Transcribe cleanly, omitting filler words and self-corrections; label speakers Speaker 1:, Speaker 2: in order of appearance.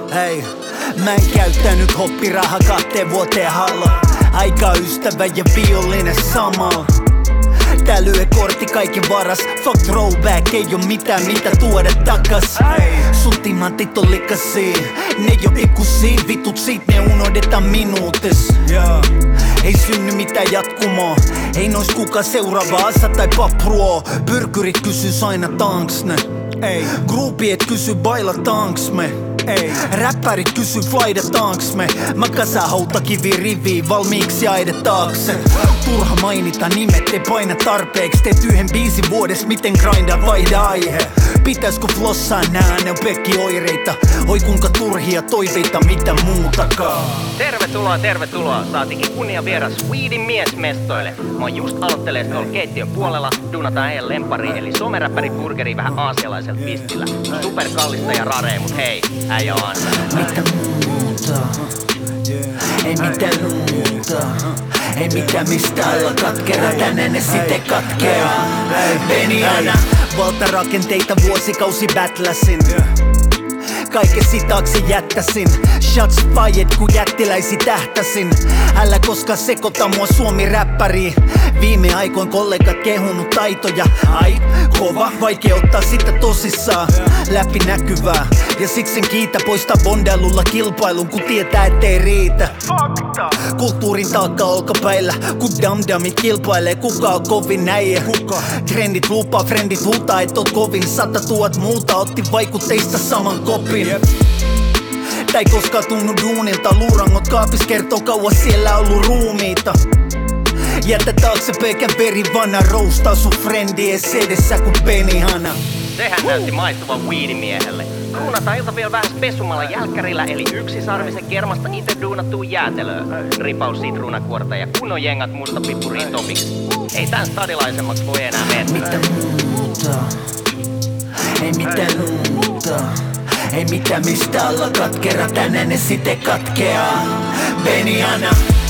Speaker 1: Hei, mä en käyttänyt hoppiraha 2 vuoteen hallo. Aika ystävä ja vihollinen samalla. Tää lyökortti kaiken varas. Fuck throwback, ei oo mitään mitä tuoda takas. Sun timantit on likasii, ne jo ikuisia. Vitut siitä ne unohdetaan minuutis. Ei synny mitään jatkumoa, ei nois kuka seuraava asa tai papruo. Pyrkyrit kysys aina tanks ne. Groupiet kysy bailataanks me. Räppärit kysy flaidataanks me. Mä kasaan hautakivi riviin valmiiksi aide taakse. Turha mainita nimet, ei paina tarpeeks. Teet 1 biisin vuodes, miten grindaa vaihda aihe. Pitäiskö flossaa nää, ne on pekki oireita. Oi kuinka turhia toiveita, mitä muutakaan.
Speaker 2: Tervetuloa. Saatikin kunnia vieras Weedin mies mestoille. Mä oon just aloittelees tuolla keittiön puolella. Duunataan heidän lempari eli someräppäri burgeri vähän aasialaiselta pistillä. Super kallista ja raree, mut hei, äijä on ansa.
Speaker 1: Mitä muuta? Ei mitään muuta. Ei mitään mistä alla katkera, tänne ne site katkeaa. Benihana, valtarakenteita vuosikausi battlasin. Kaikesi taakse jättäsin. Shots fired kun jättiläisi tähtäsin. Älä koskaan sekoita mua suomi-räppäriin. Viime aikoin kollegat kehunut taitoja. Ai, kova, vaikea ottaa sitä tosissaan. Läpinäkyvää, ja siksi en kiitä. Poista bondailulla kilpailun kun tietää ettei riitä. Kulttuurin taakka olkapäillä, kun damdamit kilpailee. Kuka on kovin äijä? Trendit lupaa, friendit huutaa et oot kovin. 100 000 muuta otti vaikutteista saman kopin. Tää ei koskaan tunnu duunilta. Luurangot kaapis kertoo kauas siellä ollut ruumiita. Jätä taakse pelkän verivanna. Roustaa sun frendi ees edessä kun Benihana.
Speaker 2: Sehän näytti maistuvan Weedimiehelle. Kruunataan ilta vielä vähän spesumalla jälkkärillä, eli yksisarvisen kermasta ite duunattuu jäätelöä. Ripaus sitruunakuorta ja kunnon jengat mustapippuriin topiks. Ei tän stadilaisemmaksi voi enää mennä.
Speaker 1: Mitä muuta? Ei mitään muuta. Ei mitään mistä alla katkera, tänne ne site katkeaa. Benihana.